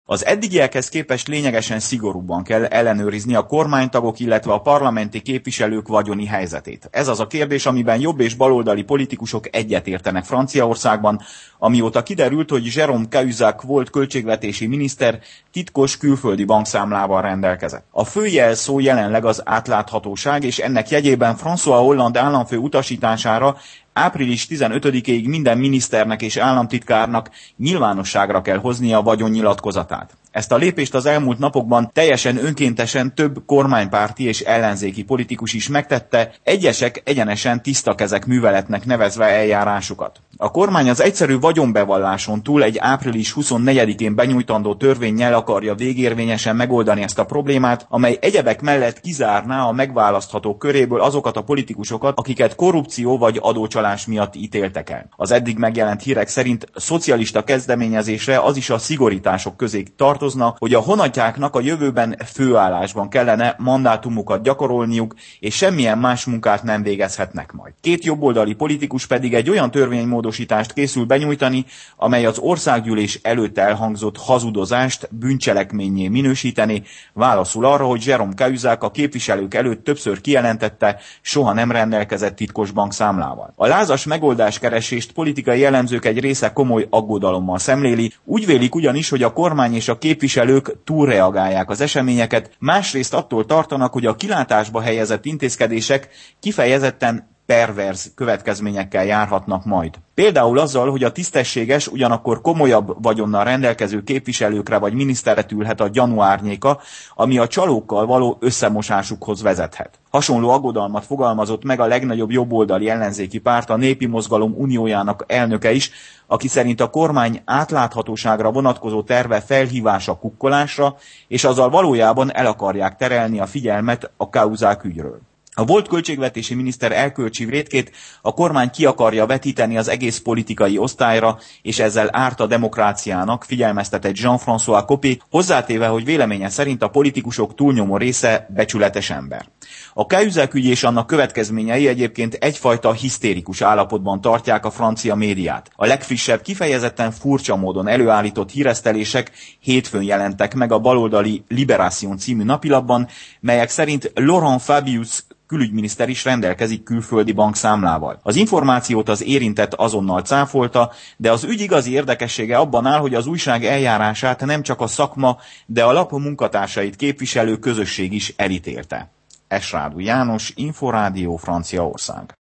Az eddigiekhez képest lényegesen szigorúbban kell ellenőrizni a kormánytagok, illetve a parlamenti képviselők vagyoni helyzetét. Ez az a kérdés, amiben jobb és baloldali politikusok egyetértenek Franciaországban, amióta kiderült, hogy Jérôme Cahuzac volt költségvetési miniszter titkos külföldi bankszámlával rendelkezett. A fő jelszó jelenleg az átláthatóság, és ennek jegyében François Hollande államfő utasítására április 15-ig minden miniszternek és államtitkárnak nyilvánosságra kell hoznia a vagyonnyilatkozatát. Ezt a lépést az elmúlt napokban teljesen önkéntesen több kormánypárti és ellenzéki politikus is megtette, egyesek egyenesen tiszta kezek műveletnek nevezve eljárásukat. A kormány az egyszerű vagyonbevalláson túl egy április 24-én benyújtandó törvénnyel akarja végérvényesen megoldani ezt a problémát, amely egyebek mellett kizárná a megválaszthatók köréből azokat a politikusokat, akiket korrupció vagy adócsalás miatt ítéltek el. Az eddig megjelent hírek szerint szocialista kezdeményezésre az is a szigorítások közé tartozna, hogy a honatjáknak a jövőben főállásban kellene mandátumukat gyakorolniuk, és semmilyen más munkát nem végezhetnek majd. Két jobboldali politikus pedig egy olyan törvénymódosítást készül benyújtani, amely az országgyűlés előtt elhangzott hazudozást bűncselekménnyé minősíteni, válaszul arra, hogy Jérôme Cahuzac a képviselők előtt többször kijelentette, soha nem rendelkezett titkos bankszámlával. A lázas megoldáskeresést politikai elemzők egy része komoly aggodalommal szemléli, úgy vélik ugyanis, hogy a kormány és a képviselők túlreagálják az eseményeket, másrészt attól tartanak, hogy a kilátásba helyezett intézkedések kifejezetten perverz következményekkel járhatnak majd. Például azzal, hogy a tisztességes, ugyanakkor komolyabb vagyonnal rendelkező képviselőkre vagy miniszterre ülhet a gyanú árnyéka, ami a csalókkal való összemosásukhoz vezethet. Hasonló aggodalmat fogalmazott meg a legnagyobb jobboldali ellenzéki párt, a Népi Mozgalom Uniójának elnöke is, aki szerint a kormány átláthatóságra vonatkozó terve felhívása kukkolásra, és azzal valójában el akarják terelni a figyelmet a Cahuzac ügyről. A volt költségvetési miniszter erkölcsi vétkét a kormány ki akarja vetíteni az egész politikai osztályra, és ezzel árt a demokráciának, figyelmeztetett Jean-François Copé, hozzátéve, hogy véleménye szerint a politikusok túlnyomó része becsületes ember. A Cahuzac ügy és annak következményei egyébként egyfajta hisztérikus állapotban tartják a francia médiát. A legfrissebb, kifejezetten furcsa módon előállított híresztelések hétfőn jelentek meg a baloldali Libération című napilapban, melyek szerint Laurent Fabius külügyminiszter is rendelkezik külföldi bankszámlával. Az információt az érintett azonnal cáfolta, de az ügy igazi érdekessége abban áll, hogy az újság eljárását nem csak a szakma, de a lap munkatársait képviselő közösség is elítélte. Esrádú János, Inforádió, Franciaország.